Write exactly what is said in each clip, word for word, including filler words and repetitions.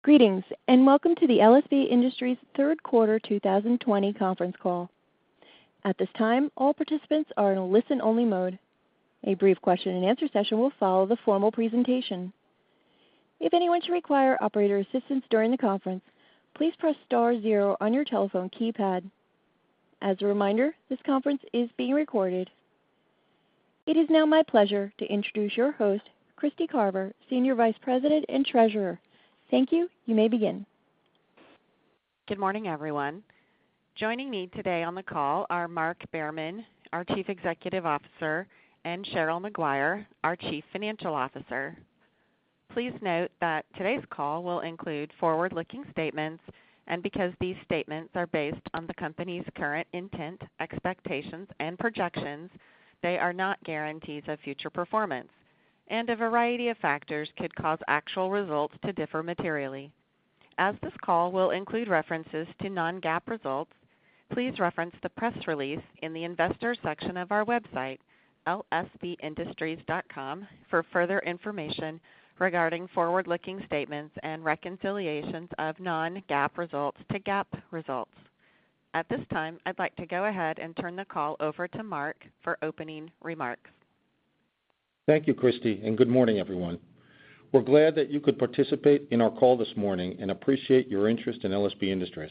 Greetings, and welcome to the L S B Industries third quarter two thousand twenty conference call. At this time, all participants are in a listen-only mode. A brief question-and-answer session will follow the formal presentation. If anyone should require operator assistance during the conference, please press star zero on your telephone keypad. As a reminder, this conference is being recorded. It is now my pleasure to introduce your host, Christy Carver, Senior Vice President and Treasurer. Thank you. You may begin. Good morning, everyone. Joining me today on the call are Mark Behrman, our Chief Executive Officer, and Cheryl Maguire, our Chief Financial Officer. Please note that today's call will include forward-looking statements, and because these statements are based on the company's current intent, expectations, and projections, they are not guarantees of future performance, and a variety of factors could cause actual results to differ materially. As this call will include references to non-GAAP results, please reference the press release in the Investors section of our website, L S B industries dot com, for further information regarding forward-looking statements and reconciliations of non-GAAP results to GAAP results. At this time, I'd like to go ahead and turn the call over to Mark for opening remarks. Thank you, Christy, and good morning, everyone. We're glad that you could participate in our call this morning and appreciate your interest in L S B Industries.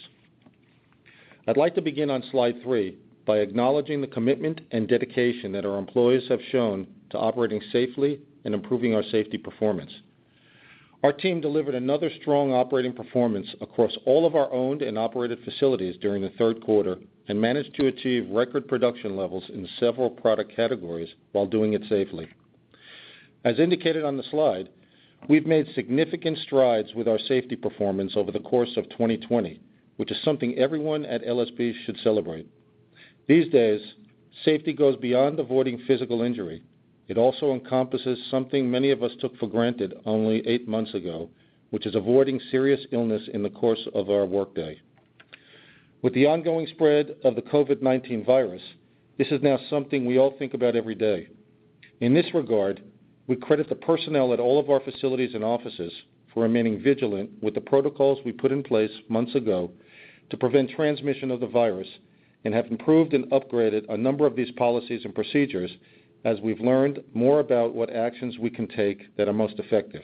I'd like to begin on slide three by acknowledging the commitment and dedication that our employees have shown to operating safely and improving our safety performance. Our team delivered another strong operating performance across all of our owned and operated facilities during the third quarter and managed to achieve record production levels in several product categories while doing it safely. As indicated on the slide, we've made significant strides with our safety performance over the course of twenty twenty, which is something everyone at L S B should celebrate. These days, safety goes beyond avoiding physical injury. It also encompasses something many of us took for granted only eight months ago, which is avoiding serious illness in the course of our workday. With the ongoing spread of the COVID nineteen virus, this is now something we all think about every day. In this regard, we credit the personnel at all of our facilities and offices for remaining vigilant with the protocols we put in place months ago to prevent transmission of the virus and have improved and upgraded a number of these policies and procedures as we've learned more about what actions we can take that are most effective.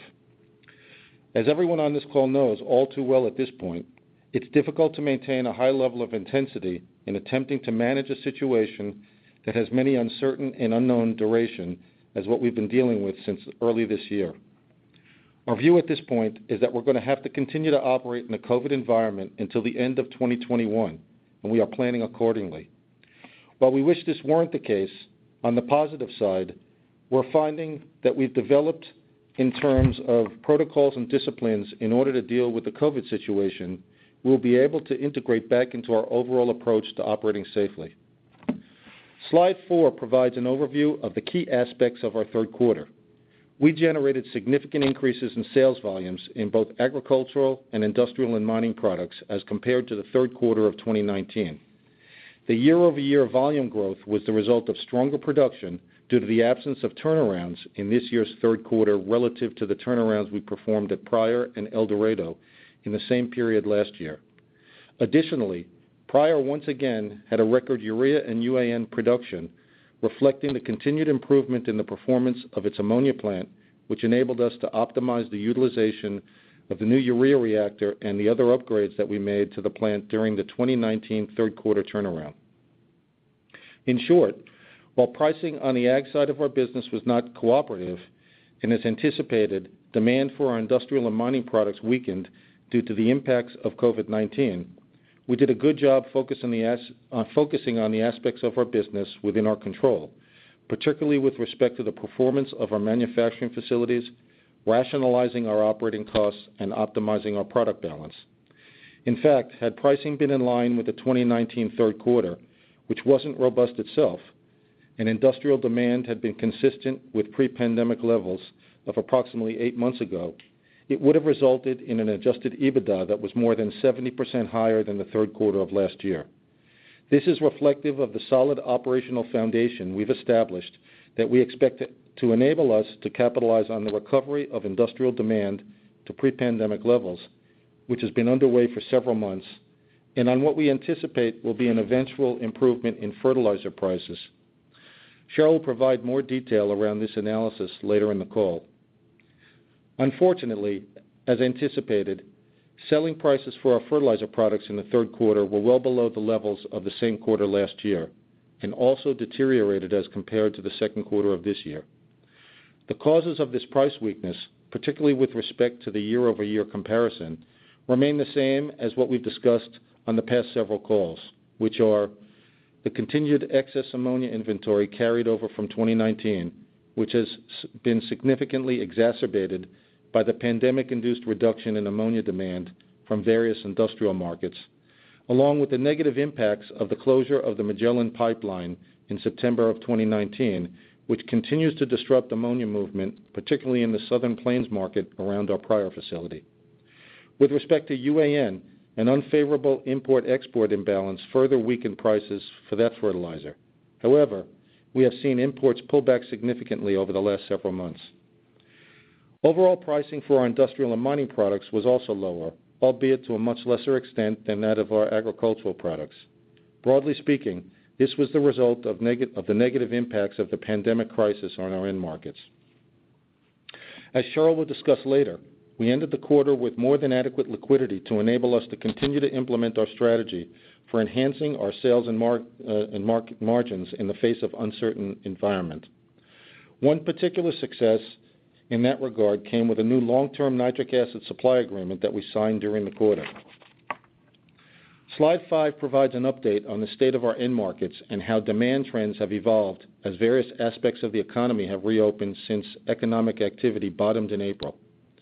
As everyone on this call knows all too well at this point, it's difficult to maintain a high level of intensity in attempting to manage a situation that has many uncertain and unknown duration as what we've been dealing with since early this year. Our view at this point is that we're going to have to continue to operate in a COVID environment until the end of twenty twenty-one, and we are planning accordingly. While we wish this weren't the case, on the positive side, we're finding that we've developed in terms of protocols and disciplines in order to deal with the COVID situation, we'll be able to integrate back into our overall approach to operating safely. Slide four provides an overview of the key aspects of our third quarter. We generated significant increases in sales volumes in both agricultural and industrial and mining products as compared to the third quarter of twenty nineteen. The year-over-year volume growth was the result of stronger production due to the absence of turnarounds in this year's third quarter relative to the turnarounds we performed at Pryor and El Dorado in the same period last year. Additionally, Pryor once again had a record urea and U A N production, reflecting the continued improvement in the performance of its ammonia plant, which enabled us to optimize the utilization of the new urea reactor and the other upgrades that we made to the plant during the twenty nineteen third quarter turnaround. In short, while pricing on the ag side of our business was not cooperative, and as anticipated, demand for our industrial and mining products weakened due to the impacts of COVID nineteen, we did a good job focusing, the as, uh, focusing on the aspects of our business within our control, particularly with respect to the performance of our manufacturing facilities, rationalizing our operating costs, and optimizing our product balance. In fact, had pricing been in line with the twenty nineteen third quarter, which wasn't robust itself, and industrial demand had been consistent with pre-pandemic levels of approximately eight months ago, it would have resulted in an adjusted EBITDA that was more than seventy percent higher than the third quarter of last year. This is reflective of the solid operational foundation we've established that we expect to, to enable us to capitalize on the recovery of industrial demand to pre-pandemic levels, which has been underway for several months, and on what we anticipate will be an eventual improvement in fertilizer prices. Cheryl will provide more detail around this analysis later in the call. Unfortunately, as anticipated, selling prices for our fertilizer products in the third quarter were well below the levels of the same quarter last year, and also deteriorated as compared to the second quarter of this year. The causes of this price weakness, particularly with respect to the year-over-year comparison, remain the same as what we've discussed on the past several calls, which are the continued excess ammonia inventory carried over from twenty nineteen, which has been significantly exacerbated by the pandemic-induced reduction in ammonia demand from various industrial markets, along with the negative impacts of the closure of the Magellan pipeline in September of twenty nineteen, which continues to disrupt ammonia movement, particularly in the Southern Plains market around our Pryor facility. With respect to U A N, an unfavorable import-export imbalance further weakened prices for that fertilizer. However, we have seen imports pull back significantly over the last several months. Overall pricing for our industrial and mining products was also lower, albeit to a much lesser extent than that of our agricultural products. Broadly speaking, this was the result of, neg- of the negative impacts of the pandemic crisis on our end markets. As Cheryl will discuss later, we ended the quarter with more than adequate liquidity to enable us to continue to implement our strategy for enhancing our sales and, mar- uh, and market margins in the face of uncertain environment. One particular success in that regard came with a new long-term nitric acid supply agreement that we signed during the quarter. Slide five provides an update on the state of our end markets and how demand trends have evolved as various aspects of the economy have reopened since economic activity bottomed in April.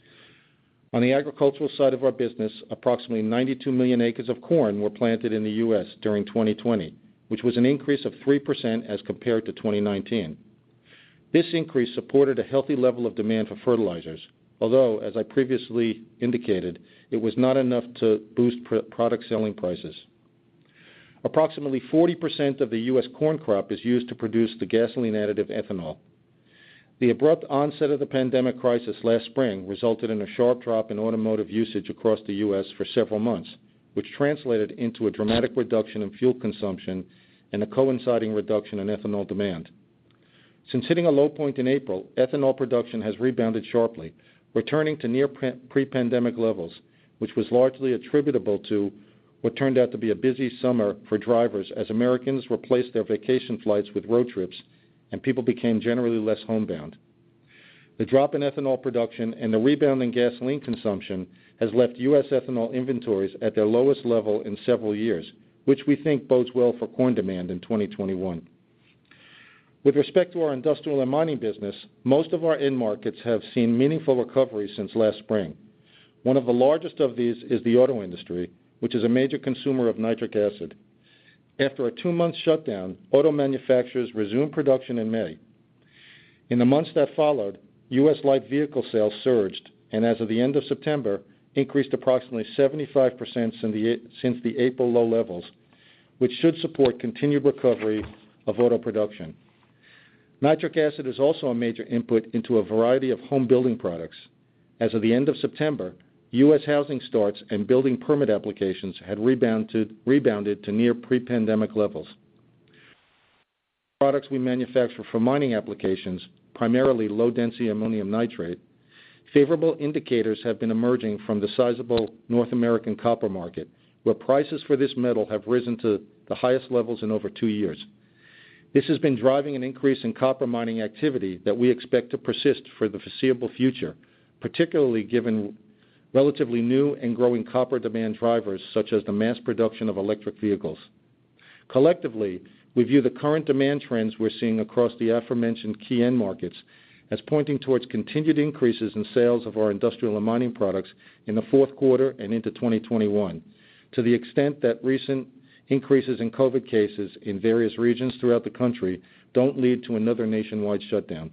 On the agricultural side of our business, approximately ninety-two million acres of corn were planted in the U S during twenty twenty, which was an increase of three percent as compared to twenty nineteen. This increase supported a healthy level of demand for fertilizers, although, as I previously indicated, it was not enough to boost pr- product selling prices. Approximately forty percent of the U S corn crop is used to produce the gasoline additive ethanol. The abrupt onset of the pandemic crisis last spring resulted in a sharp drop in automotive usage across the U S for several months, which translated into a dramatic reduction in fuel consumption and a coinciding reduction in ethanol demand. Since hitting a low point in April, ethanol production has rebounded sharply, returning to near pre-pandemic levels, which was largely attributable to what turned out to be a busy summer for drivers as Americans replaced their vacation flights with road trips and people became generally less homebound. The drop in ethanol production and the rebound in gasoline consumption has left U S ethanol inventories at their lowest level in several years, which we think bodes well for corn demand in twenty twenty-one. With respect to our industrial and mining business, most of our end markets have seen meaningful recovery since last spring. One of the largest of these is the auto industry, which is a major consumer of nitric acid. After a two-month shutdown, auto manufacturers resumed production in May. In the months that followed, U S light vehicle sales surged, and as of the end of September, increased approximately seventy-five percent since the, since the April low levels, which should support continued recovery of auto production. Nitric acid is also a major input into a variety of home building products. As of the end of September, U S housing starts and building permit applications had rebounded, rebounded to near pre-pandemic levels. Products we manufacture for mining applications, primarily low-density ammonium nitrate, favorable indicators have been emerging from the sizable North American copper market, where prices for this metal have risen to the highest levels in over two years. This has been driving an increase in copper mining activity that we expect to persist for the foreseeable future, particularly given relatively new and growing copper demand drivers such as the mass production of electric vehicles. Collectively, we view the current demand trends we're seeing across the aforementioned key end markets as pointing towards continued increases in sales of our industrial and mining products in the fourth quarter and into twenty twenty-one, to the extent that recent increases in COVID cases in various regions throughout the country don't lead to another nationwide shutdown.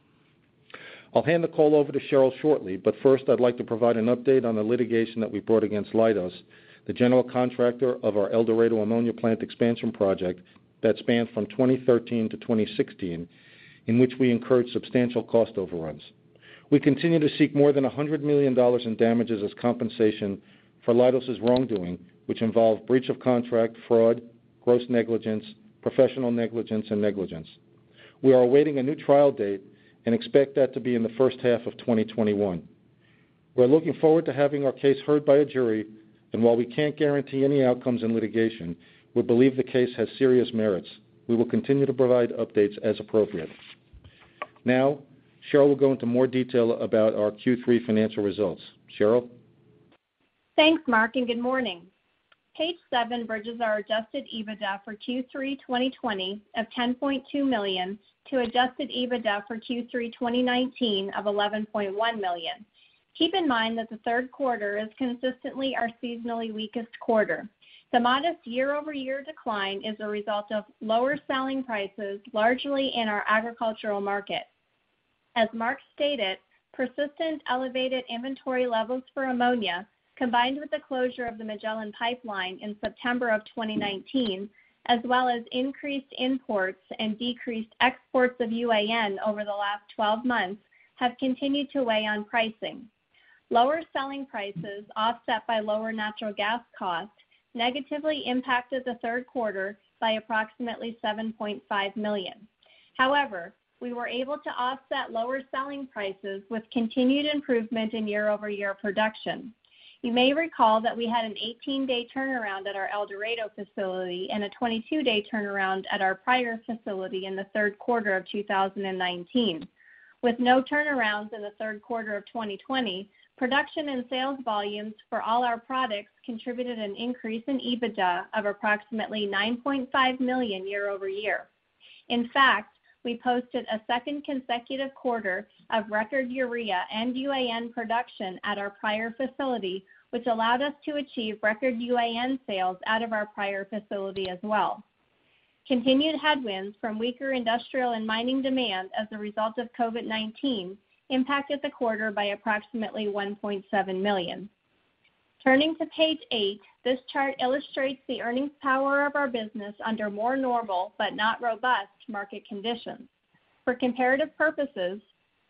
I'll hand the call over to Cheryl shortly, but first I'd like to provide an update on the litigation that we brought against Leidos, the general contractor of our El Dorado ammonia plant expansion project that spanned from twenty thirteen to twenty sixteen, in which we incurred substantial cost overruns. We continue to seek more than one hundred million dollars in damages as compensation for Leidos' wrongdoing, which involved breach of contract, fraud, gross negligence, professional negligence, and negligence. We are awaiting a new trial date and expect that to be in the first half of twenty twenty-one. We're looking forward to having our case heard by a jury, and while we can't guarantee any outcomes in litigation, we believe the case has serious merits. We will continue to provide updates as appropriate. Now, Cheryl will go into more detail about our Q three financial results. Cheryl? Thanks, Mark, and good morning. Page seven bridges our adjusted EBITDA for Q three twenty twenty of ten point two million dollars to adjusted EBITDA for Q three twenty nineteen of eleven point one million dollars. Keep in mind that the third quarter is consistently our seasonally weakest quarter. The modest year-over-year decline is a result of lower selling prices, largely in our agricultural market. As Mark stated, persistent elevated inventory levels for ammonia, combined with the closure of the Magellan pipeline in September of twenty nineteen, as well as increased imports and decreased exports of U A N over the last twelve months, have continued to weigh on pricing. Lower selling prices, offset by lower natural gas costs, negatively impacted the third quarter by approximately seven point five million dollars. However, we were able to offset lower selling prices with continued improvement in year-over-year production. You may recall that we had an eighteen-day turnaround at our El Dorado facility and a twenty-two day turnaround at our Pryor facility in the third quarter of two thousand nineteen. With no turnarounds in the third quarter of twenty twenty, production and sales volumes for all our products contributed an increase in EBITDA of approximately nine point five million dollars year over year. In fact, we posted a second consecutive quarter of record urea and U A N production at our Pryor facility, which allowed us to achieve record U A N sales out of our Pryor facility as well. Continued headwinds from weaker industrial and mining demand as a result of COVID nineteen impacted the quarter by approximately one point seven million dollars. Turning to page eight, this chart illustrates the earnings power of our business under more normal but not robust market conditions. For comparative purposes,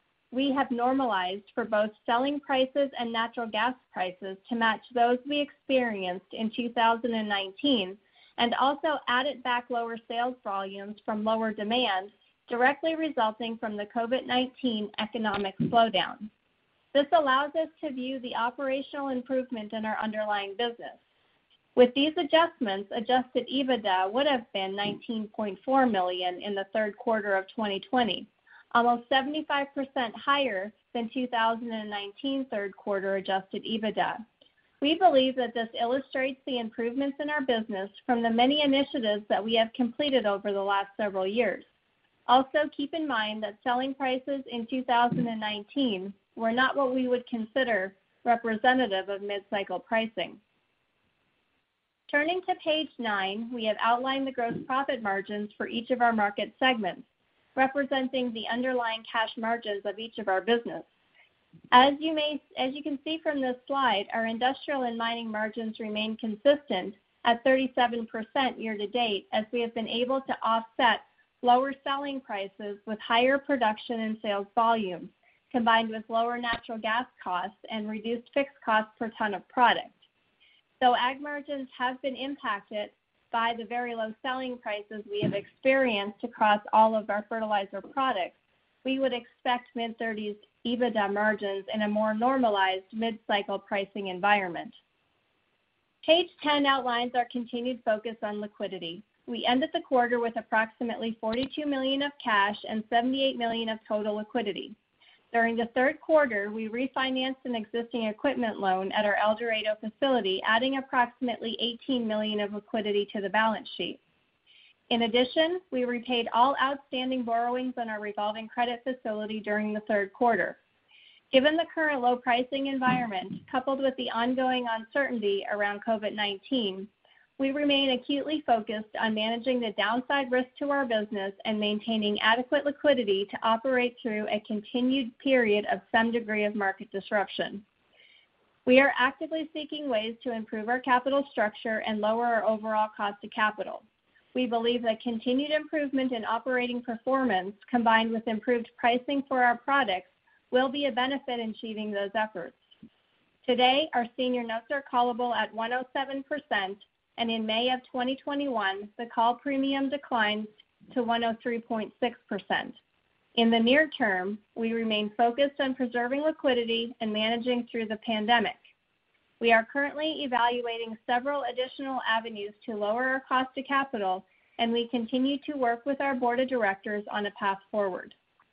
we have normalized for both selling prices and natural gas prices to match those we experienced in two thousand nineteen, and also added back lower sales volumes from lower demand, directly resulting from the COVID nineteen economic slowdown. This allows us to view the operational improvement in our underlying business. With these adjustments, adjusted EBITDA would have been nineteen point four million dollars in the third quarter of twenty twenty, almost seventy-five percent higher than two thousand nineteen third quarter adjusted EBITDA. We believe that this illustrates the improvements in our business from the many initiatives that we have completed over the last several years. Also, keep in mind that selling prices in two thousand nineteen were not what we would consider representative of mid-cycle pricing. Turning to page nine, we have outlined the gross profit margins for each of our market segments, representing the underlying cash margins of each of our business. As you may, as you can see from this slide, our industrial and mining margins remain consistent at thirty-seven percent year to date, as we have been able to offset lower selling prices with higher production and sales volumes, combined with lower natural gas costs and reduced fixed costs per ton of product. Though ag margins have been impacted by the very low selling prices we have experienced across all of our fertilizer products, we would expect mid-thirties EBITDA margins in a more normalized mid-cycle pricing environment. Page ten outlines our continued focus on liquidity. We ended the quarter with approximately forty-two million dollars of cash and seventy-eight million dollars of total liquidity. During the third quarter, we refinanced an existing equipment loan at our El Dorado facility, adding approximately eighteen million dollars of liquidity to the balance sheet. In addition, we repaid all outstanding borrowings on our revolving credit facility during the third quarter. Given the current low pricing environment, coupled with the ongoing uncertainty around COVID nineteen, we remain acutely focused on managing the downside risk to our business and maintaining adequate liquidity to operate through a continued period of some degree of market disruption. We are actively seeking ways to improve our capital structure and lower our overall cost of capital. We believe that continued improvement in operating performance, combined with improved pricing for our products, will be a benefit in achieving those efforts. Today, our senior notes are callable at one hundred seven percent, and in May of twenty twenty-one, the call premium declines to one hundred three point six percent. In the near term, we remain focused on preserving liquidity and managing through the pandemic. We are currently evaluating several additional avenues to lower our cost of capital, and we continue to work with our board of directors on a path forward.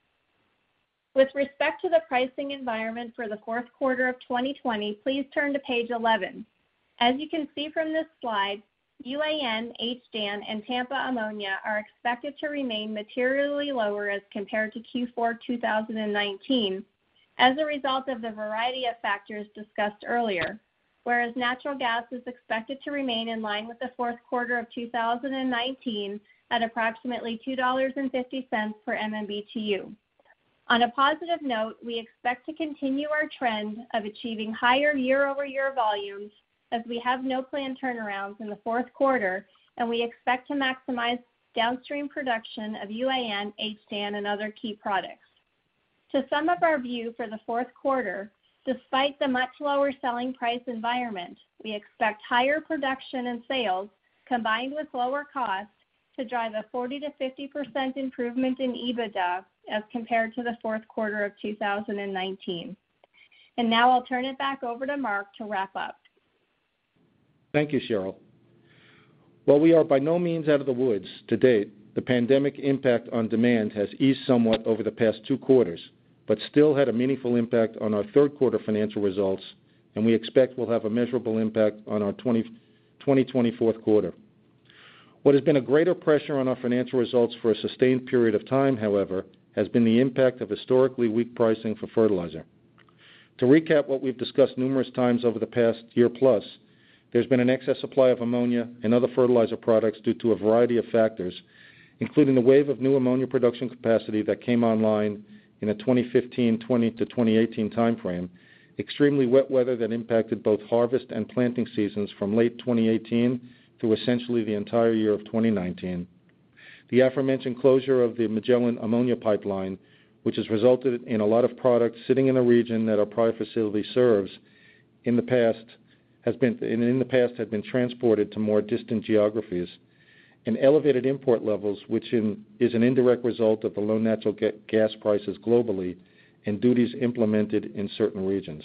With respect to the pricing environment for the fourth quarter of twenty twenty, please turn to page eleven. As you can see from this slide, U A N, H D A N, and Tampa ammonia are expected to remain materially lower as compared to Q four two thousand nineteen as a result of the variety of factors discussed earlier, whereas natural gas is expected to remain in line with the fourth quarter of two thousand nineteen at approximately two dollars and fifty cents per M M B T U. On a positive note, we expect to continue our trend of achieving higher year-over-year volumes as we have no planned turnarounds in the fourth quarter, and we expect to maximize downstream production of U A N, H D A N, and other key products. To sum up our view for the fourth quarter, despite the much lower selling price environment, we expect higher production and sales combined with lower costs to drive a forty to fifty percent improvement in EBITDA as compared to the fourth quarter of two thousand nineteen. And now I'll turn it back over to Mark to wrap up. Thank you, Cheryl. While we are by no means out of the woods to date, the pandemic impact on demand has eased somewhat over the past two quarters, but still had a meaningful impact on our third quarter financial results, and we expect will have a measurable impact on our twenty twenty fourth quarter. What has been a greater pressure on our financial results for a sustained period of time, however, has been the impact of historically weak pricing for fertilizer. To recap what we've discussed numerous times over the past year plus, there's been an excess supply of ammonia and other fertilizer products due to a variety of factors, including the wave of new ammonia production capacity that came online in a twenty fifteen twenty to twenty eighteen timeframe, extremely wet weather that impacted both harvest and planting seasons from late twenty eighteen through essentially the entire year of twenty nineteen, the aforementioned closure of the Magellan ammonia pipeline, which has resulted in a lot of products sitting in a region that our Pryor facility serves in the past has been in the past had been transported to more distant geographies, and elevated import levels, which in, is an indirect result of the low natural ga- gas prices globally and duties implemented in certain regions.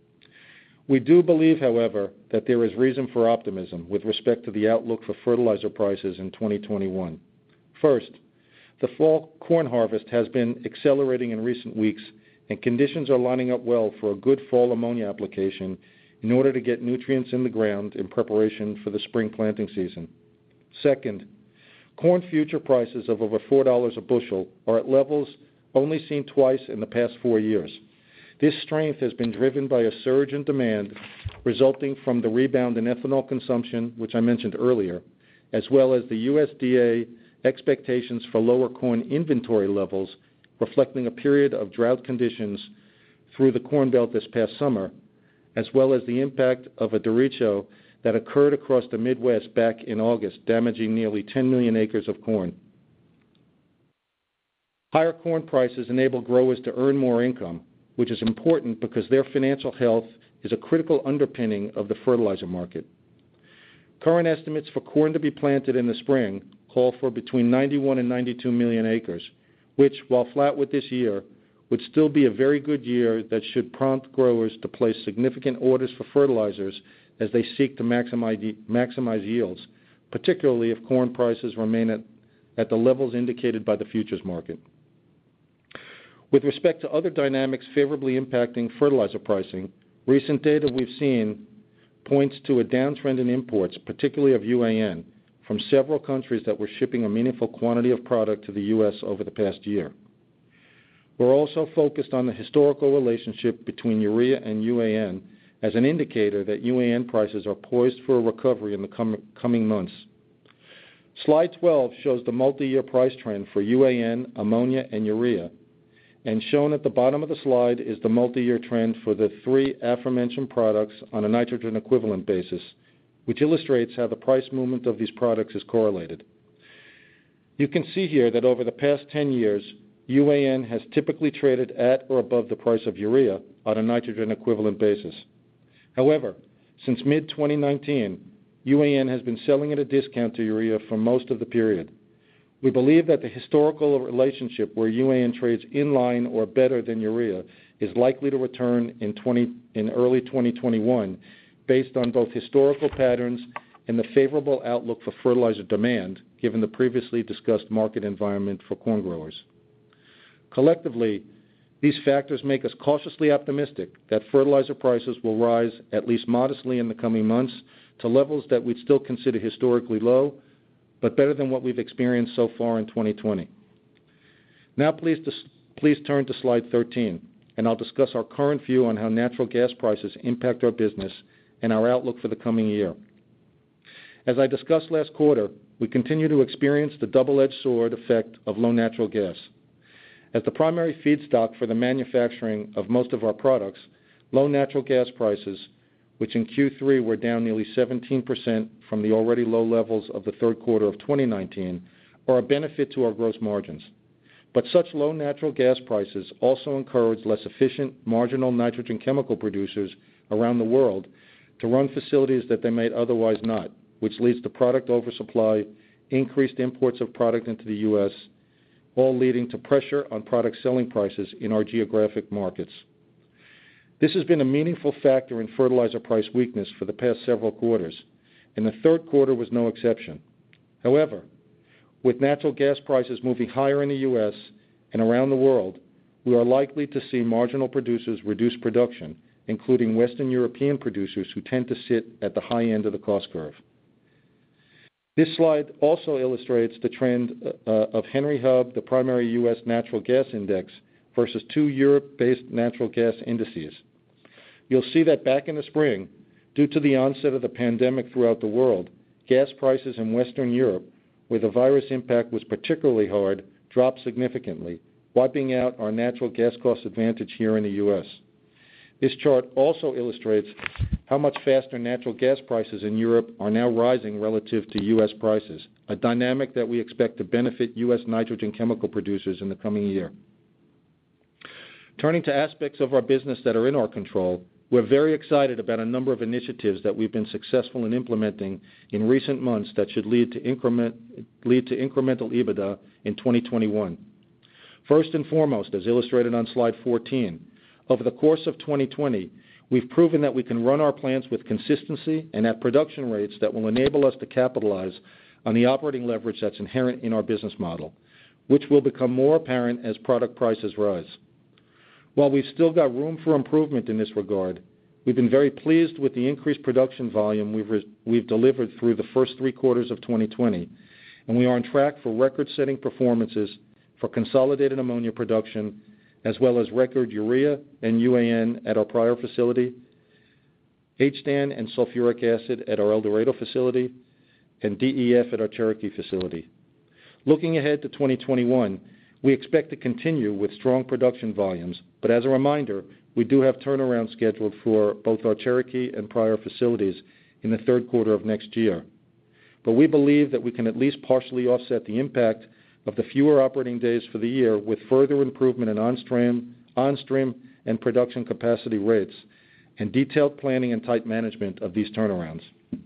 We do believe, however, that there is reason for optimism with respect to the outlook for fertilizer prices in twenty twenty-one. First, the fall corn harvest has been accelerating in recent weeks, and conditions are lining up well for a good fall ammonia application in order to get nutrients in the ground in preparation for the spring planting season. Second, corn future prices of over four dollars a bushel are at levels only seen twice in the past four years. This strength has been driven by a surge in demand resulting from the rebound in ethanol consumption, which I mentioned earlier, as well as the U S D A expectations for lower corn inventory levels, reflecting a period of drought conditions through the Corn Belt this past summer, as well as the impact of a derecho that occurred across the Midwest back in August, damaging nearly ten million acres of corn. Higher corn prices enable growers to earn more income, which is important because their financial health is a critical underpinning of the fertilizer market. Current estimates for corn to be planted in the spring call for between ninety-one and ninety-two million acres, which, while flat with this year, would still be a very good year that should prompt growers to place significant orders for fertilizers as they seek to maximize, maximize yields, particularly if corn prices remain at, at the levels indicated by the futures market. With respect to other dynamics favorably impacting fertilizer pricing, recent data we've seen points to a downtrend in imports, particularly of U A N, from several countries that were shipping a meaningful quantity of product to the U S over the past year. We're also focused on the historical relationship between urea and U A N as an indicator that U A N prices are poised for a recovery in the com- coming months. Slide twelve shows the multi-year price trend for U A N, ammonia, and urea, and shown at the bottom of the slide is the multi-year trend for the three aforementioned products on a nitrogen equivalent basis, which illustrates how the price movement of these products is correlated. You can see here that over the past ten years, U A N has typically traded at or above the price of urea on a nitrogen equivalent basis. However, since mid twenty nineteen, U A N has been selling at a discount to urea for most of the period. We believe that the historical relationship where U A N trades in line or better than urea is likely to return in, twenty, in early twenty twenty-one based on both historical patterns and the favorable outlook for fertilizer demand, given the previously discussed market environment for corn growers. Collectively, these factors make us cautiously optimistic that fertilizer prices will rise at least modestly in the coming months to levels that we'd still consider historically low, but better than what we've experienced so far in twenty twenty. Now please, please turn to slide thirteen, and I'll discuss our current view on how natural gas prices impact our business and our outlook for the coming year. As I discussed last quarter, we continue to experience the double-edged sword effect of low natural gas. As the primary feedstock for the manufacturing of most of our products, low natural gas prices, which in Q three were down nearly seventeen percent from the already low levels of the third quarter of twenty nineteen, are a benefit to our gross margins. But such low natural gas prices also encourage less efficient marginal nitrogen chemical producers around the world to run facilities that they might otherwise not, which leads to product oversupply, increased imports of product into the U S, all leading to pressure on product selling prices in our geographic markets. This has been a meaningful factor in fertilizer price weakness for the past several quarters, and the third quarter was no exception. However, with natural gas prices moving higher in the U S and around the world, we are likely to see marginal producers reduce production, including Western European producers who tend to sit at the high end of the cost curve. This slide also illustrates the trend uh, of Henry Hub, the primary U S natural gas index, versus two Europe-based natural gas indices. You'll see that back in the spring, due to the onset of the pandemic throughout the world, gas prices in Western Europe, where the virus impact was particularly hard, dropped significantly, wiping out our natural gas cost advantage here in the U S. This chart also illustrates how much faster natural gas prices in Europe are now rising relative to U S prices, a dynamic that we expect to benefit U S nitrogen chemical producers in the coming year. Turning to aspects of our business that are in our control, we're very excited about a number of initiatives that we've been successful in implementing in recent months that should lead to, increment, lead to incremental EBITDA in twenty twenty-one. First and foremost, as illustrated on slide fourteen, over the course of twenty twenty, we've proven that we can run our plants with consistency and at production rates that will enable us to capitalize on the operating leverage that's inherent in our business model, which will become more apparent as product prices rise. While we've still got room for improvement in this regard, we've been very pleased with the increased production volume we've, re- we've delivered through the first three quarters of twenty twenty, and we are on track for record-setting performances for consolidated ammonia production, as well as record urea and U A N at our Pryor facility, H D A N and sulfuric acid at our El Dorado facility, and D E F at our Cherokee facility. Looking ahead to twenty twenty-one, we expect to continue with strong production volumes, but as a reminder, we do have turnaround scheduled for both our Cherokee and Pryor facilities in the third quarter of next year. But we believe that we can at least partially offset the impact of the fewer operating days for the year with further improvement in on-stream, on-stream and production capacity rates and detailed planning and tight management of these turnarounds.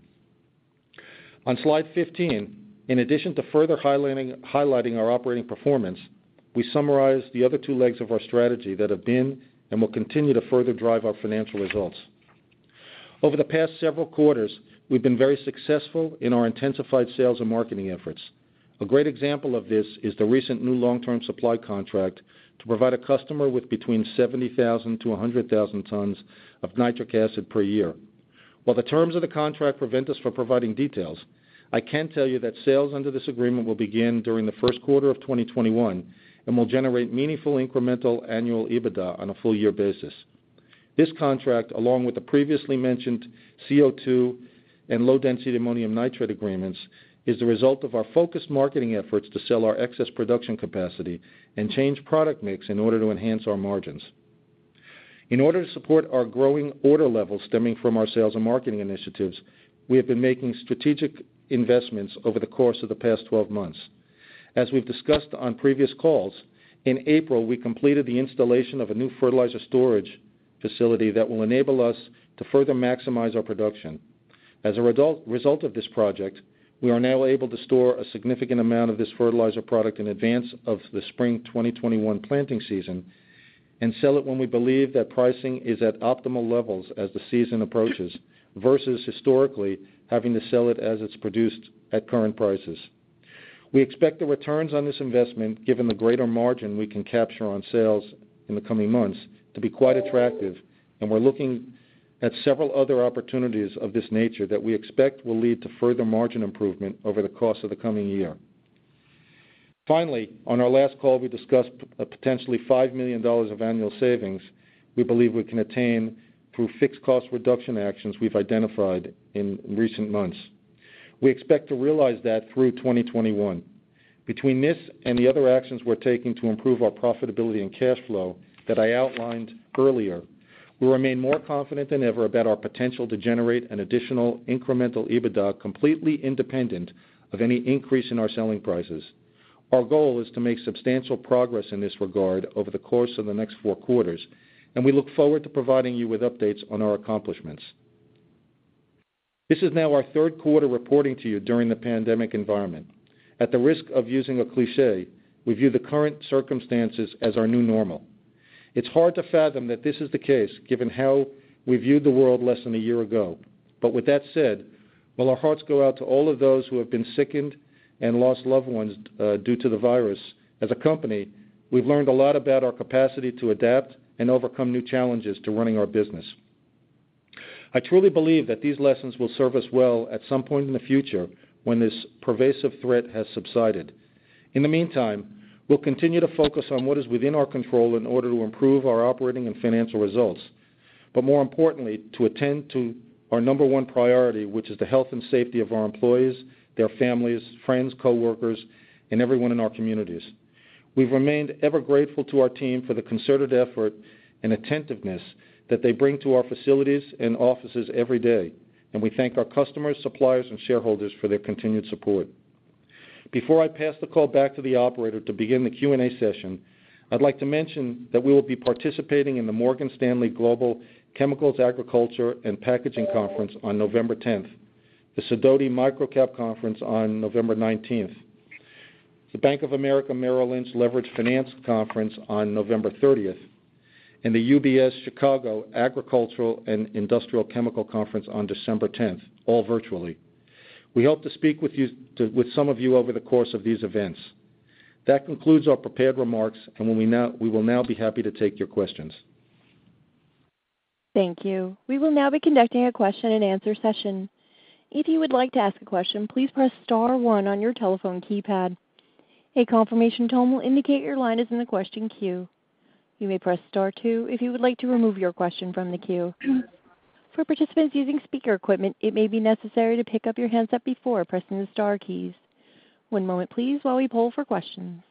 On slide fifteen, in addition to further highlighting, highlighting our operating performance, we summarize the other two legs of our strategy that have been and will continue to further drive our financial results. Over the past several quarters, we've been very successful in our intensified sales and marketing efforts. A great example of this is the recent new long-term supply contract to provide a customer with between seventy thousand to one hundred thousand tons of nitric acid per year. While the terms of the contract prevent us from providing details, I can tell you that sales under this agreement will begin during the first quarter of twenty twenty-one and will generate meaningful incremental annual EBITDA on a full-year basis. This contract, along with the previously mentioned C O two and low-density ammonium nitrate agreements, is the result of our focused marketing efforts to sell our excess production capacity and change product mix in order to enhance our margins. In order to support our growing order levels stemming from our sales and marketing initiatives, we have been making strategic investments over the course of the past twelve months. As we've discussed on previous calls, in April we completed the installation of a new fertilizer storage facility that will enable us to further maximize our production. As a result, result of this project, we are now able to store a significant amount of this fertilizer product in advance of the spring twenty twenty-one planting season and sell it when we believe that pricing is at optimal levels as the season approaches, versus historically having to sell it as it's produced at current prices. We expect the returns on this investment, given the greater margin we can capture on sales in the coming months, to be quite attractive, and we're looking at several other opportunities of this nature that we expect will lead to further margin improvement over the course of the coming year. Finally, on our last call, we discussed a potentially five million dollars of annual savings we believe we can attain through fixed cost reduction actions we've identified in recent months. We expect to realize that through twenty twenty-one. Between this and the other actions we're taking to improve our profitability and cash flow that I outlined earlier, we remain more confident than ever about our potential to generate an additional incremental EBITDA completely independent of any increase in our selling prices. Our goal is to make substantial progress in this regard over the course of the next four quarters, and we look forward to providing you with updates on our accomplishments. This is now our third quarter reporting to you during the pandemic environment. At the risk of using a cliche, we view the current circumstances as our new normal. It's hard to fathom that this is the case, given how we viewed the world less than a year ago. But with that said, while our hearts go out to all of those who have been sickened and lost loved ones uh, due to the virus, as a company, we've learned a lot about our capacity to adapt and overcome new challenges to running our business. I truly believe that these lessons will serve us well at some point in the future when this pervasive threat has subsided. In the meantime, we'll continue to focus on what is within our control in order to improve our operating and financial results, but more importantly, to attend to our number one priority, which is the health and safety of our employees, their families, friends, co-workers, and everyone in our communities. We've remained ever grateful to our team for the concerted effort and attentiveness that they bring to our facilities and offices every day, and we thank our customers, suppliers, and shareholders for their continued support. Before I pass the call back to the operator to begin the Q and A session, I'd like to mention that we will be participating in the Morgan Stanley Global Chemicals, Agriculture, and Packaging Conference on November tenth, the Sidoti Microcap Conference on November nineteenth, the Bank of America Merrill Lynch Leveraged Finance Conference on November thirtieth, and the U B S Chicago Agricultural and Industrial Chemical Conference on December tenth, all virtually. We hope to speak with you, to, with some of you over the course of these events. That concludes our prepared remarks, and when we, now, we will now be happy to take your questions. Thank you. We will now be conducting a question and answer session. If you would like to ask a question, please press star one on your telephone keypad. A confirmation tone will indicate your line is in the question queue. You may press star two if you would like to remove your question from the queue. For participants using speaker equipment, it may be necessary to pick up your handset before pressing the star keys. One moment, please, while we poll for questions.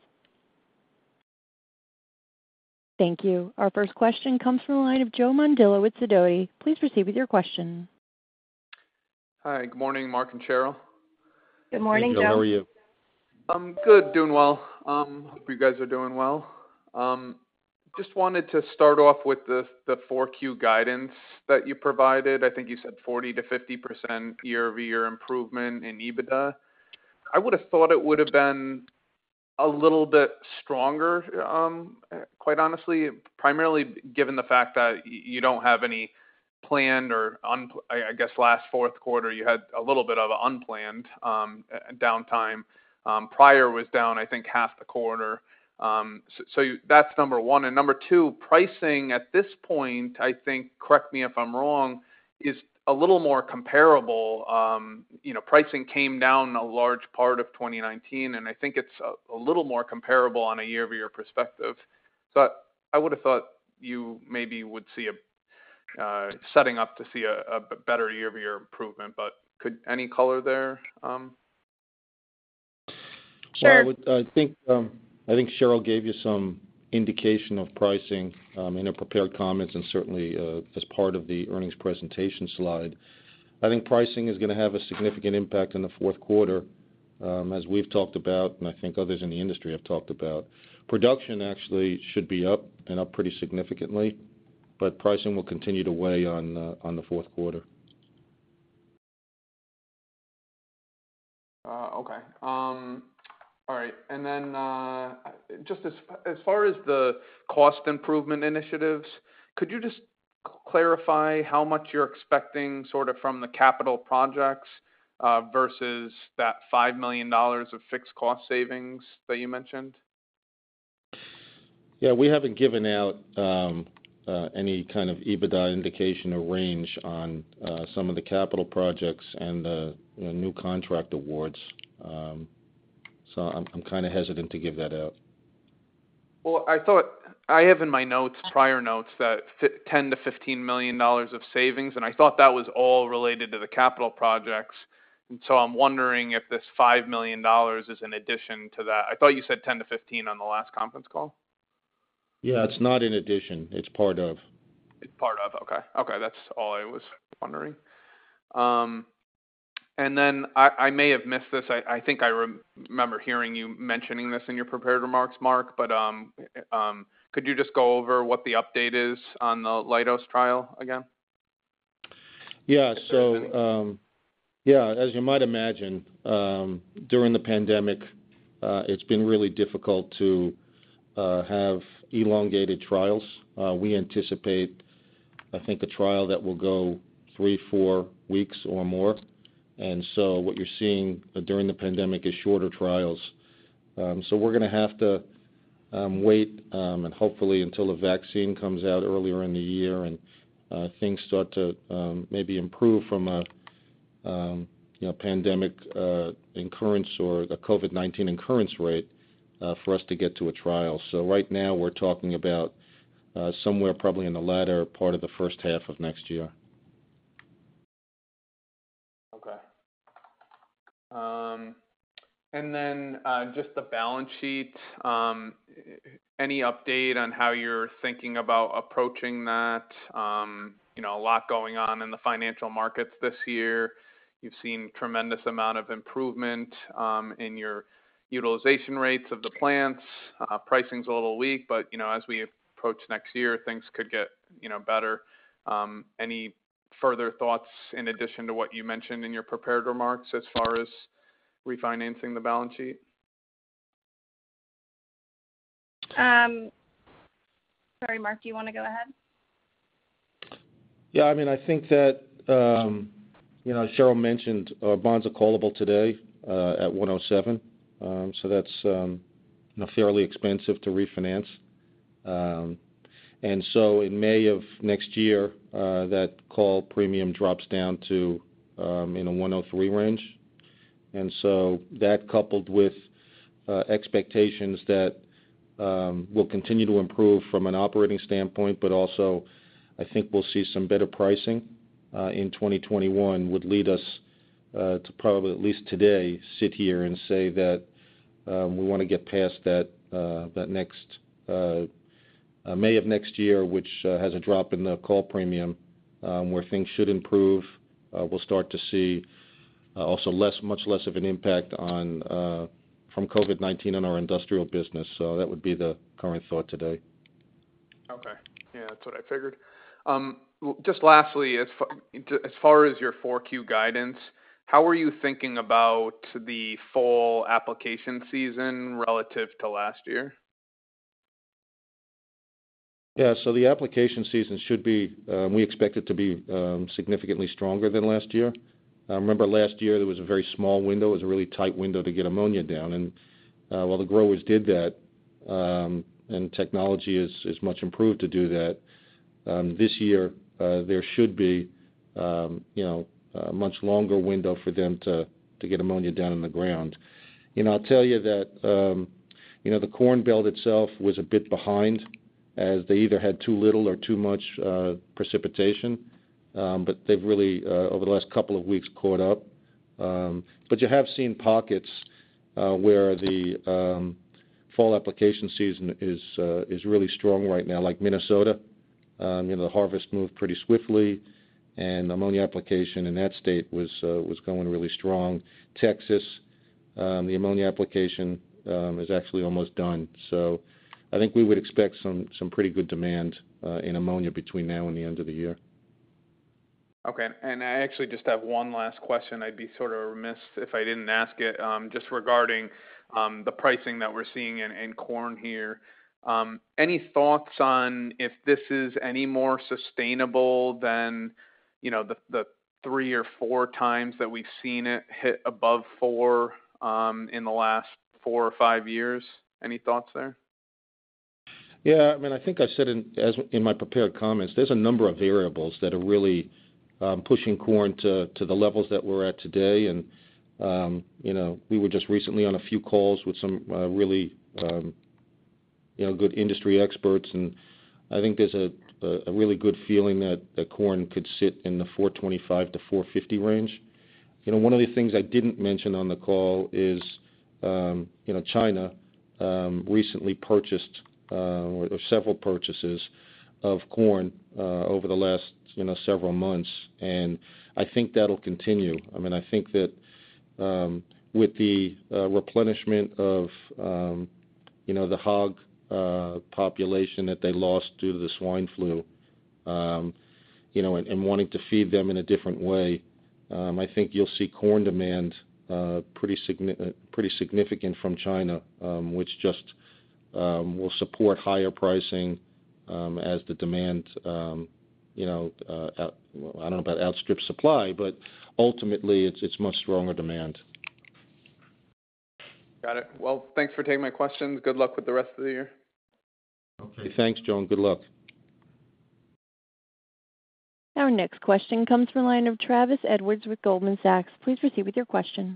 Thank you. Our first question comes from the line of Joe Mondillo with Sidoti. Please proceed with your question. Hi, good morning, Mark and Cheryl. Good morning, Hey, Joe. Joe. How are you? I'm good, doing well. Um, hope you guys are doing well. Um, just wanted to start off with the the four Q guidance that you provided. I think you said forty to fifty percent year-over-year improvement in EBITDA. I would have thought it would have been a little bit stronger, um, quite honestly, primarily given the fact that you don't have any planned or, un- I guess last fourth quarter you had a little bit of an unplanned um, downtime. Um, prior was down, I think, half the quarter. Um, so, so you, that's number one. And number two, pricing at this point, I think, correct me if I'm wrong, is a little more comparable. Um, you know, pricing came down a large part of twenty nineteen, and I think it's a, a little more comparable on a year-over-year perspective. So I, I would have thought you maybe would see a uh, setting up to see a, a better year-over-year improvement, but could any color there? Um, Sure. Well, I, would, I think um, I think Cheryl gave you some indication of pricing um, in her prepared comments, and certainly uh, as part of the earnings presentation slide. I think pricing is going to have a significant impact in the fourth quarter, um, as we've talked about, and I think others in the industry have talked about. Production actually should be up, and up pretty significantly. but pricing will continue to weigh on uh, on the fourth quarter. Uh, okay. Um, all right. And then uh, just as as far as the cost improvement initiatives, could you just clarify how much you're expecting sort of from the capital projects uh, versus that five million dollars of fixed cost savings that you mentioned? Yeah, we haven't given out um, uh, any kind of EBITDA indication or range on uh, some of the capital projects and the you know, new contract awards. Um, so I'm, I'm kind of hesitant to give that out. Well, I thought I have in my notes, prior notes, that ten to fifteen million dollars of savings, and I thought that was all related to the capital projects. And so I'm wondering if this five million dollars is in addition to that. I thought you said ten to fifteen on the last conference call. Yeah, it's not in addition. It's part of. It's part of. Okay. Okay, that's all I was wondering. Um, and then I, I may have missed this. I, I think I rem- remember hearing you mentioning this in your prepared remarks, Mark. But um, um, could you just go over what the update is on the Leidos trial again? Yeah. So, um, yeah, as you might imagine, um, during the pandemic, uh, it's been really difficult to uh, have elongated trials. Uh, we anticipate, I think, a trial that will go three, four weeks or more. And so what you're seeing uh, during the pandemic is shorter trials. Um, so we're going to have to um, wait um, and hopefully until a vaccine comes out earlier in the year and uh, things start to um, maybe improve from a um, you know, pandemic uh, incurrence or a COVID nineteen incurrence rate uh, for us to get to a trial. So right now we're talking about uh, somewhere probably in the latter part of the first half of next year. Okay. Um, and then uh, just the balance sheet, um, any update on how you're thinking about approaching that? Um, you know, a lot going on in the financial markets this year. You've seen tremendous amount of improvement um, in your utilization rates of the plants. Uh, pricing's a little weak, but, you know, as we approach next year, things could get, you know, better. Um, any further thoughts in addition to what you mentioned in your prepared remarks as far as refinancing the balance sheet? Um, sorry, Mark, do you want to go ahead? Yeah, I mean, I think that, um, you know, Cheryl mentioned our bonds are callable today uh, at one oh seven. Um, so that's um, you know, fairly expensive to refinance. Um, and so in May of next year, uh, that call premium drops down to um, in a one oh three range. And so that coupled with uh, expectations that um, will continue to improve from an operating standpoint, but also I think we'll see some better pricing uh, in twenty twenty-one would lead us uh, to probably at least today sit here and say that um, we want to get past that uh, that next uh, uh, May of next year, which uh, has a drop in the call premium, um, where things should improve. Uh, we'll start to see uh, also less, much less of an impact on uh, from COVID nineteen on our industrial business. So that would be the current thought today. Okay, yeah, that's what I figured. Um, just lastly, as far, as far as your four Q guidance, how are you thinking about the fall application season relative to last year? Yeah, so the application season should be, um, we expect it to be um, significantly stronger than last year. Uh, remember last year there was a very small window, it was a really tight window to get ammonia down, and uh, while the growers did that, um, and technology is, is much improved to do that, um, this year uh, there should be, um, you know, a much longer window for them to, to get ammonia down in the ground. You know, I'll tell you that, um, you know, the Corn Belt itself was a bit behind, as they either had too little or too much uh, precipitation, um, but they've really, uh, over the last couple of weeks, caught up. Um, but you have seen pockets uh, where the um, fall application season is uh, is really strong right now, like Minnesota. Um, you know, the harvest moved pretty swiftly, and ammonia application in that state was uh, was going really strong. Texas, um, the ammonia application um, is actually almost done. So I think we would expect some some pretty good demand uh, in ammonia between now and the end of the year. Okay, and I actually just have one last question. I'd be sort of remiss if I didn't ask it, um, just regarding um, the pricing that we're seeing in, in corn here. Um, any thoughts on if this is any more sustainable than, you know, the, the three or four times that we've seen it hit above four um, in the last four or five years? Any thoughts there? Yeah, I mean, I think I said in, as in my prepared comments, there's a number of variables that are really um, pushing corn to, to the levels that we're at today. And, um, you know, we were just recently on a few calls with some uh, really, um, you know, good industry experts. And I think there's a, a really good feeling that, that corn could sit in the four twenty-five to four fifty range. You know, one of the things I didn't mention on the call is, um, you know, China um, recently purchased uh, or, or several purchases of corn uh, over the last, you know, several months, and I think that'll continue. I mean, I think that um, with the uh, replenishment of, um, you know, the hog uh, population that they lost due to the swine flu, um, you know, and, and wanting to feed them in a different way, um, I think you'll see corn demand uh, pretty, signi- pretty significant from China, um, which just um, will support higher pricing um, as the demand, um, you know, uh, out, I don't know about outstrip supply, but ultimately it's it's much stronger demand. Got it. Well, thanks for taking my questions. Good luck with the rest of the year. Okay, thanks, Joan. Good luck. Our next question comes from the line of Travis Edwards with Goldman Sachs. Please proceed with your question.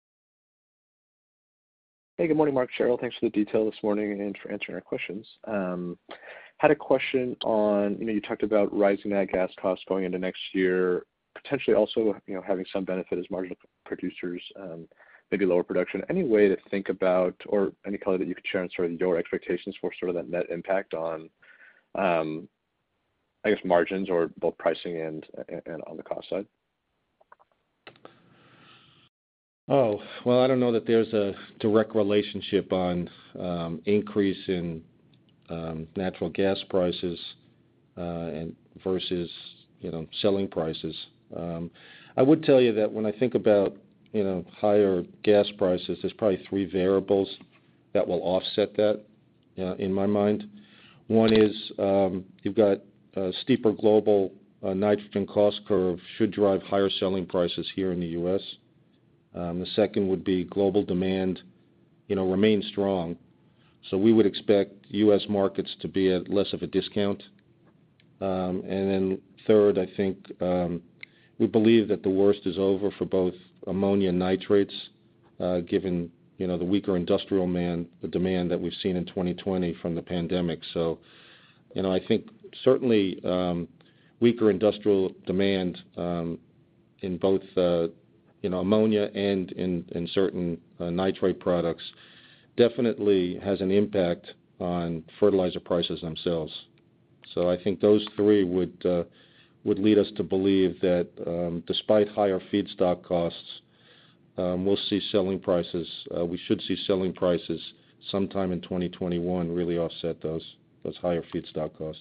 Hey, good morning, Mark, Cheryl. Thanks for the detail this morning and for answering our questions. Um, had a question on, you know, you talked about rising nat gas costs going into next year, potentially also, you know, having some benefit as marginal producers, um, maybe lower production. Any way to think about, or any color that you could share on sort of your expectations for sort of that net impact on, um, I guess, margins or both pricing and, and on the cost side? Oh, well, I don't know that there's a direct relationship on um, increase in um, natural gas prices uh, and versus, you know, selling prices. Um, I would tell you that when I think about, you know, higher gas prices, there's probably three variables that will offset that uh, in my mind. One is um, you've got a steeper global uh, nitrogen cost curve should drive higher selling prices here in the U S. Um, the second would be global demand, you know, remains strong. So we would expect U S markets to be at less of a discount. Um, and then third, I think um, we believe that the worst is over for both ammonia and nitrates, uh, given, you know, the weaker industrial man, the demand that we've seen in twenty twenty from the pandemic. So, you know, I think certainly um, weaker industrial demand um, in both uh, you know, ammonia and in, in certain uh, nitrate products definitely has an impact on fertilizer prices themselves. So I think those three would uh, would lead us to believe that um, despite higher feedstock costs, um, we'll see selling prices, uh, we should see selling prices sometime in twenty twenty-one really offset those those higher feedstock costs.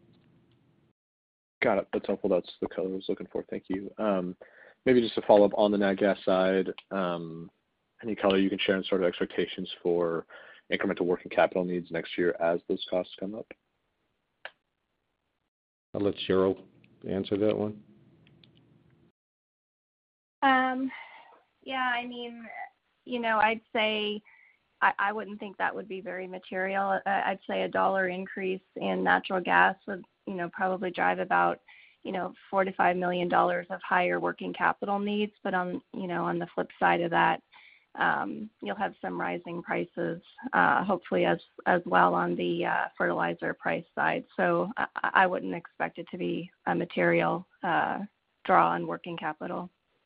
Got it. That's helpful. That's the color I was looking for. Thank you. Um, Maybe just to follow up on the nat gas side, um, any color you can share on sort of expectations for incremental working capital needs next year as those costs come up? I'll let Cheryl answer that one. Um, yeah, I mean, you know, I'd say I, I wouldn't think that would be very material. I'd say a dollar increase in natural gas would, you know, probably drive about, you know, four to five million dollars of higher working capital needs. But on, you know, on the flip side of that, um, you'll have some rising prices, uh, hopefully as as well on the uh, fertilizer price side. So I, I wouldn't expect it to be a material uh, draw on working capital.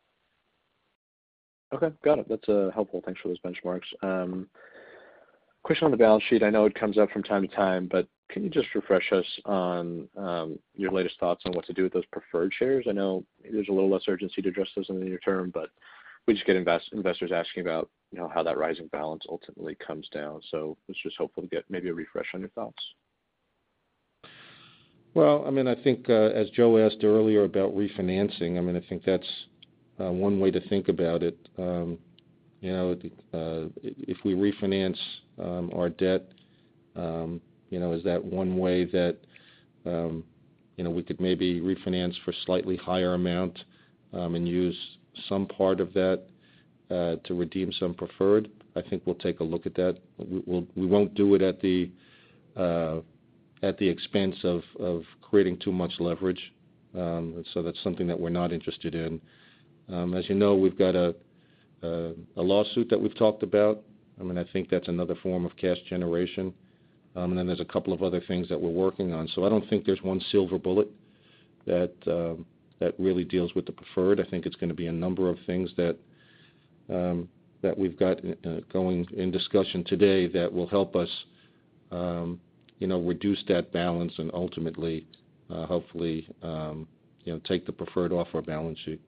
Okay, got it. That's uh, helpful. Thanks for those benchmarks. Um, question on the balance sheet. I know it comes up from time to time, but can you just refresh us on um, your latest thoughts on what to do with those preferred shares? I know there's a little less urgency to address those in the near term, but we just get invest- investors asking about, you know, how that rising balance ultimately comes down. So it's just hopeful to get maybe a refresh on your thoughts. Well, I mean, I think, uh, as Joe asked earlier about refinancing, I mean, I think that's uh, one way to think about it. Um, you know, uh, if we refinance um, our debt, um, you know, is that one way that, um, you know, we could maybe refinance for slightly higher amount um, and use some part of that uh, to redeem some preferred? I think we'll take a look at that. We, we'll, we won't do it at the uh, at the expense of, of creating too much leverage. Um, so that's something that we're not interested in. Um, as you know, we've got a, a, a lawsuit that we've talked about. I mean, I think that's another form of cash generation. Um, and then there's a couple of other things that we're working on. So I don't think there's one silver bullet that um, that really deals with the preferred. I think it's going to be a number of things that um, that we've got uh, going in discussion today that will help us um, you know, reduce that balance and ultimately, uh, hopefully, um, you know, take the preferred off our balance sheet.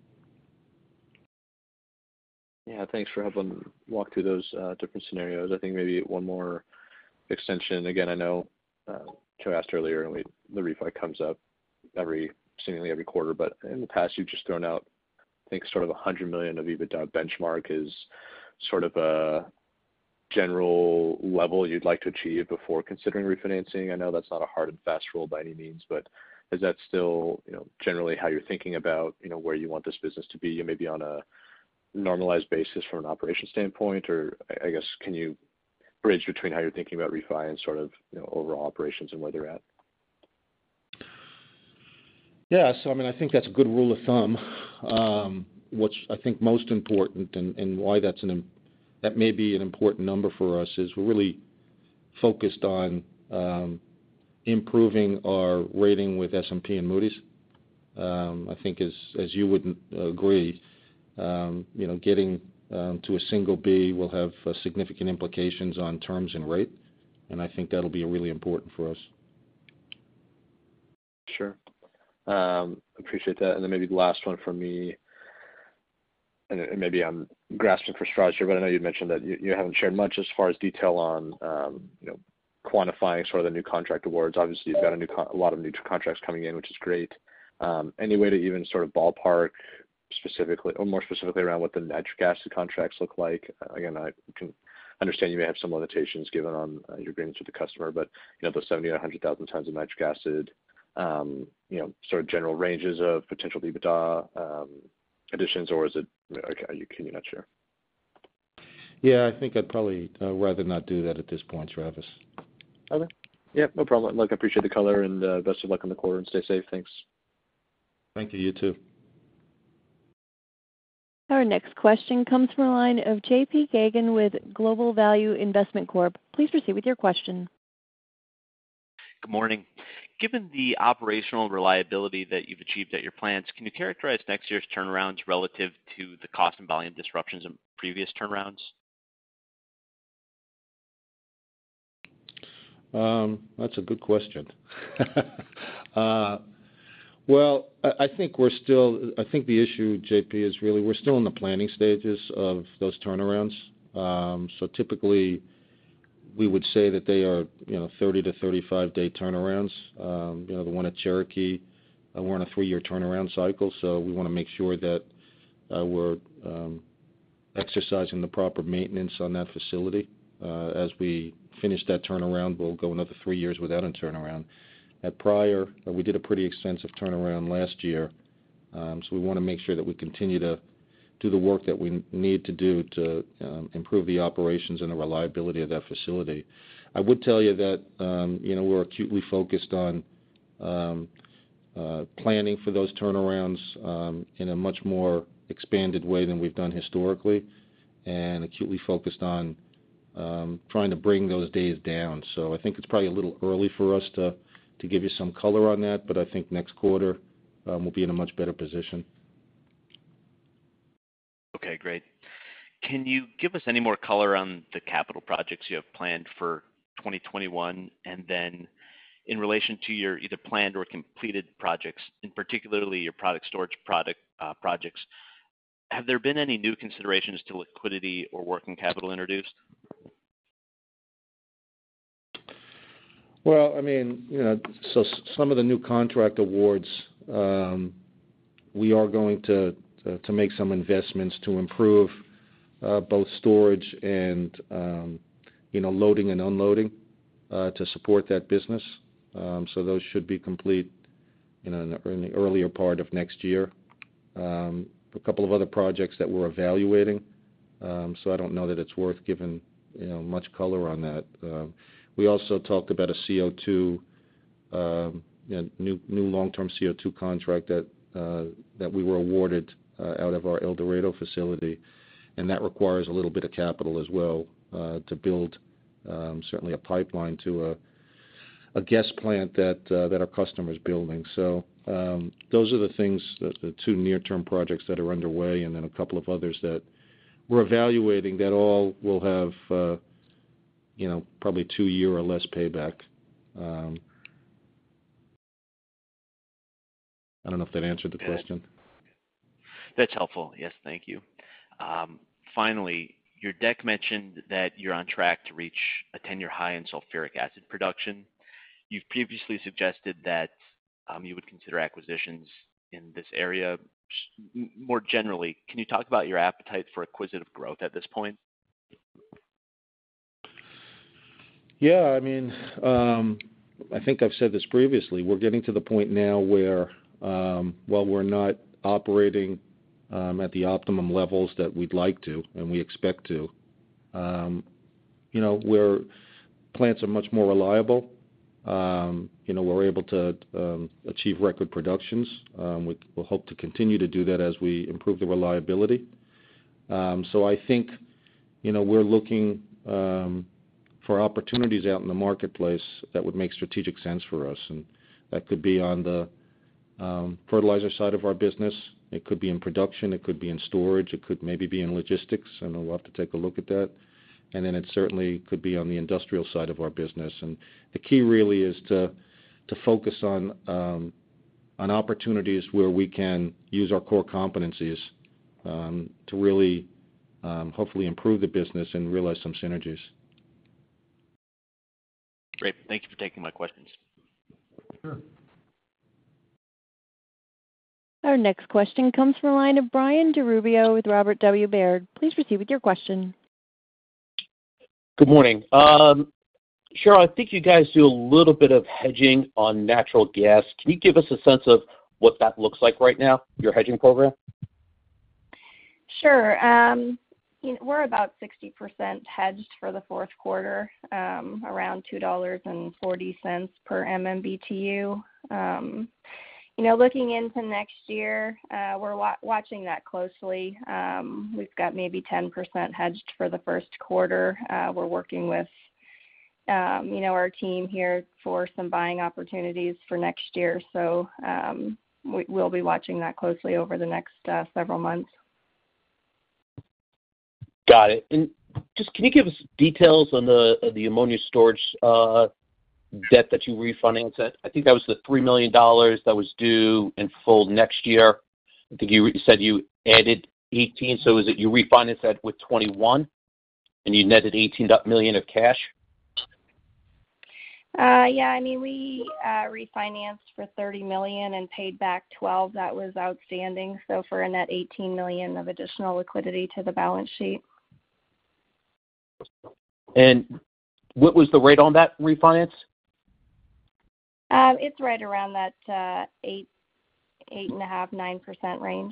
Yeah, thanks for helping walk through those uh, different scenarios. I think maybe one more extension. Again, I know uh, Joe asked earlier, and we, the refi comes up every seemingly every quarter, but in the past you've just thrown out, I think, sort of one hundred million of EBITDA benchmark is sort of a general level you'd like to achieve before considering refinancing. I know that's not a hard and fast rule by any means, but is that still, you know, generally how you're thinking about, you know, where you want this business to be, maybe on a normalized basis from an operation standpoint? Or I guess, can you bridge between how you're thinking about refi and sort of, you know, overall operations and where they're at? Yeah, so I mean, I think that's a good rule of thumb. Um, what's I think most important, and, and why that's an that may be an important number for us, is we're really focused on um, improving our rating with S and P and Moody's. Um, I think, as as you would agree, um, you know, getting um, to a single B will have uh, significant implications on terms and rate, and I think that'll be really important for us. Sure. Um, appreciate that. And then maybe the last one from me, and maybe I'm grasping for straws here, but I know you mentioned that you, you haven't shared much as far as detail on, um, you know, quantifying sort of the new contract awards. Obviously, you've got a new con- a lot of new contracts coming in, which is great. Um, any way to even sort of ballpark specifically, or more specifically, around what the nitric acid contracts look like? Uh, again, I can understand you may have some limitations given on uh, your agreements with the customer, but you know, those seventy to one hundred thousand tons of nitric acid, um, you know, sort of general ranges of potential EBITDA um, additions, or is it, okay, can you not share? Yeah, I think I'd probably uh, rather not do that at this point, Travis. Okay. Yeah, no problem. Look, I appreciate the color, and uh, best of luck in the quarter, and stay safe. Thanks. Thank you. You too. Our next question comes from the line of J P Gagan with Global Value Investment Corp. Please proceed with your question. Good morning. Given the operational reliability that you've achieved at your plants, can you characterize next year's turnarounds relative to the cost and volume disruptions in previous turnarounds? Um, that's a good question. uh, well, I, I think we're still, I think the issue, J P, is really we're still in the planning stages of those turnarounds. Um, so typically, we would say that they are, you know, thirty to thirty-five day turnarounds. Um, you know, the one at Cherokee, uh, we're on a three-year turnaround cycle, so we want to make sure that uh, we're um, exercising the proper maintenance on that facility. Uh, as we finish that turnaround, we'll go another three years without a turnaround. At Pryor, uh, we did a pretty extensive turnaround last year, um, so we want to make sure that we continue to do the work that we need to do to um, improve the operations and the reliability of that facility. I would tell you that, um, you know, we're acutely focused on um, uh, planning for those turnarounds um, in a much more expanded way than we've done historically, and acutely focused on um, trying to bring those days down. So I think it's probably a little early for us to, to give you some color on that, but I think next quarter um, we'll be in a much better position. Okay, great. Can you give us any more color on the capital projects you have planned for twenty twenty-one, and then in relation to your either planned or completed projects, and particularly your product storage product uh, projects, have there been any new considerations to liquidity or working capital introduced? Well, I mean, you know, so some of the new contract awards, um, we are going to to, to make some investments to improve uh, both storage and um, you know loading and unloading uh, to support that business. Um, so those should be complete, you know, in the, in the earlier part of next year. Um, a couple of other projects that we're evaluating. Um, so I don't know that it's worth giving you know much color on that. Um, we also talked about a C O two, um, you know, new new long-term C O two contract that uh, that we were awarded uh, out of our El Dorado facility, and that requires a little bit of capital as well uh, to build um, certainly a pipeline to a a gas plant that uh, that our customer is building. So um, those are the things, the, the two near-term projects that are underway, and then a couple of others that we're evaluating that all will have, uh, you know, probably two-year or less payback. Um, I don't know if that answered the Good. question. That's helpful. Yes, thank you. Um, finally, your deck mentioned that you're on track to reach a ten-year high in sulfuric acid production. You've previously suggested that um, you would consider acquisitions in this area. More generally, can you talk about your appetite for acquisitive growth at this point? Yeah, I mean, um, I think I've said this previously. We're getting to the point now where, um, while we're not operating um, at the optimum levels that we'd like to and we expect to, um, you know, where plants are much more reliable. Um, you know, we're able to um, achieve record productions. Um, we, we'll hope to continue to do that as we improve the reliability. Um, so I think, you know, we're looking um, for opportunities out in the marketplace that would make strategic sense for us. And that could be on the um, fertilizer side of our business. It could be in production. It could be in storage. It could maybe be in logistics. And we'll have to take a look at that. And then it certainly could be on the industrial side of our business. And the key really is to to focus on um, on opportunities where we can use our core competencies um, to really um, hopefully improve the business and realize some synergies. Great. Thank you for taking my questions. Sure. Our next question comes from the line of Brian DeRubio with Robert W. Baird. Please proceed with your question. Good morning. Um, Cheryl, I think you guys do a little bit of hedging on natural gas. Can you give us a sense of what that looks like right now, your hedging program? Sure. Um, you know, we're about sixty percent hedged for the fourth quarter, um, around two dollars and forty cents per M M B T U. Um, you know, looking into next year, uh, we're wa- watching that closely. Um, we've got maybe ten percent hedged for the first quarter. Uh, we're working with, um, you know, our team here for some buying opportunities for next year. So um, we, we'll be watching that closely over the next uh, several months. Got it. And just can you give us details on the the ammonia storage uh, debt that you refinanced? At? I think that was the three million dollars that was due in full next year. I think you said you added eighteen. So is it you refinanced that with twenty-one, and you netted eighteen million of cash? Uh, yeah, I mean, we uh, refinanced for thirty million dollars and paid back twelve that was outstanding. So for a net eighteen million dollars of additional liquidity to the balance sheet. And what was the rate on that refinance? Um, it's right around that uh, eight, eight and a half, nine percent range.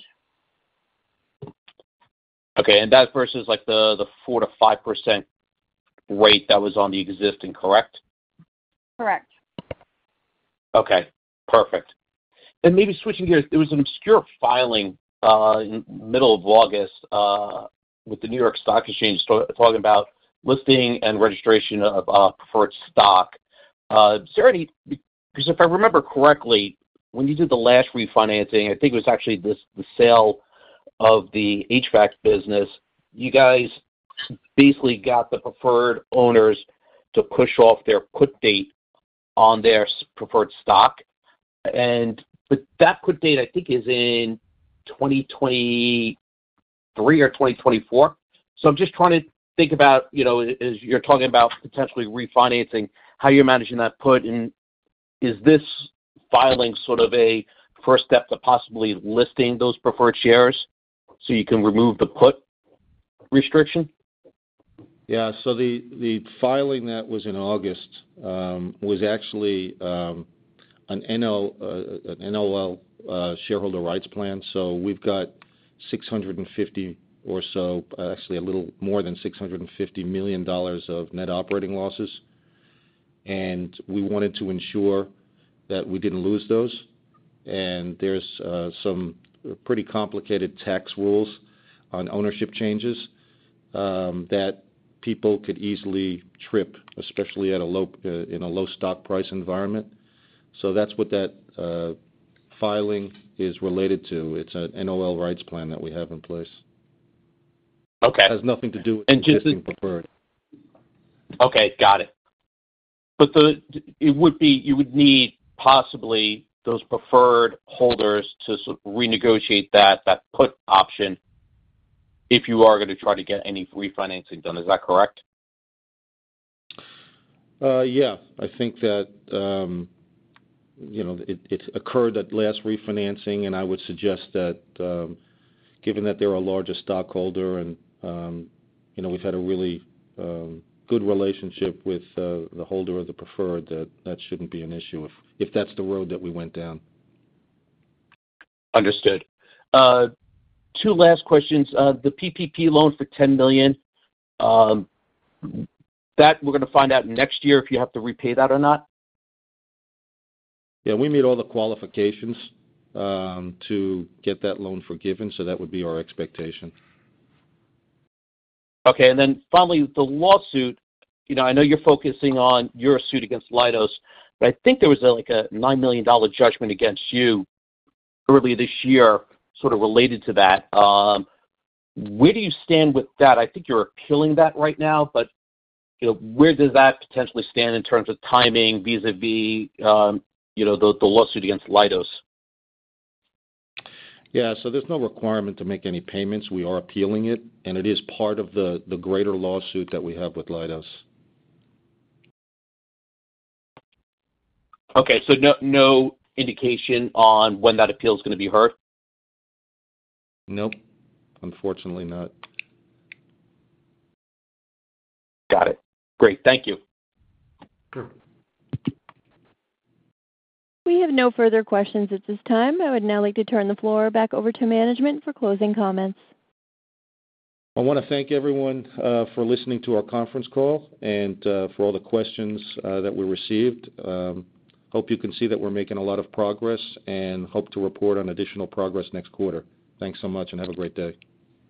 Okay, and that's versus like the the four to five percent rate that was on the existing, correct? Correct. Okay, perfect. And maybe switching gears, there was an obscure filing uh, in the middle of August uh, with the New York Stock Exchange talking about listing and registration of uh, preferred stock. Uh, is there any, because if I remember correctly, when you did the last refinancing, I think it was actually this the sale of the H V A C business, you guys basically got the preferred owners to push off their put date on their preferred stock. And but that put date, I think, is in twenty twenty-three or twenty twenty-four. So I'm just trying to think about, you know, as you're talking about potentially refinancing, how you're managing that put, and is this filing sort of a first step to possibly listing those preferred shares so you can remove the put restriction? Yeah. So the, the filing that was in August um, was actually um, an N O, uh, an N O L uh, shareholder rights plan. So we've got six hundred fifty or so, actually a little more than six hundred fifty million dollars of net operating losses, and we wanted to ensure that we didn't lose those. And there's uh, some pretty complicated tax rules on ownership changes um, that people could easily trip, especially at a low uh, in a low stock price environment. So that's what that uh, filing is related to. It's an N O L rights plan that we have in place. Okay. It has nothing to do with and existing just, preferred. Okay, got it. But the it would be you would need possibly those preferred holders to sort of renegotiate that that put option if you are going to try to get any refinancing done. Is that correct? Uh, yeah, I think that um, you know it, it occurred at last refinancing, and I would suggest that um, given that they're a larger stockholder and um, you know we've had a really um, good relationship with uh, the holder of the preferred, that that shouldn't be an issue if if that's the road that we went down. Understood. Uh, two last questions. Uh, the P P P loan for ten million dollars, um, that we're going to find out next year if you have to repay that or not? Yeah, we meet all the qualifications um, to get that loan forgiven, so that would be our expectation. Okay, and then finally, the lawsuit, you know, I know you're focusing on your suit against Leidos, but I think there was a, like a nine million dollars judgment against you earlier this year sort of related to that. Um, where do you stand with that? I think you're appealing that right now, but you know, where does that potentially stand in terms of timing vis-a-vis, um, you know, the, the lawsuit against Leidos? Yeah, so there's no requirement to make any payments. We are appealing it, and it is part of the, the greater lawsuit that we have with Leidos. Okay, so no no indication on when that appeal is going to be heard? Nope, unfortunately not. Got it. Great, thank you. Sure. We have no further questions at this time. I would now like to turn the floor back over to management for closing comments. I want to thank everyone uh, for listening to our conference call and uh, for all the questions uh, that we received. Um, hope you can see that we're making a lot of progress and hope to report on additional progress next quarter. Thanks so much and have a great day.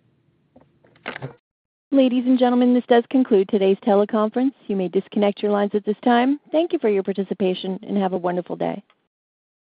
Ladies and gentlemen, this does conclude today's teleconference. You may disconnect your lines at this time. Thank you for your participation and have a wonderful day.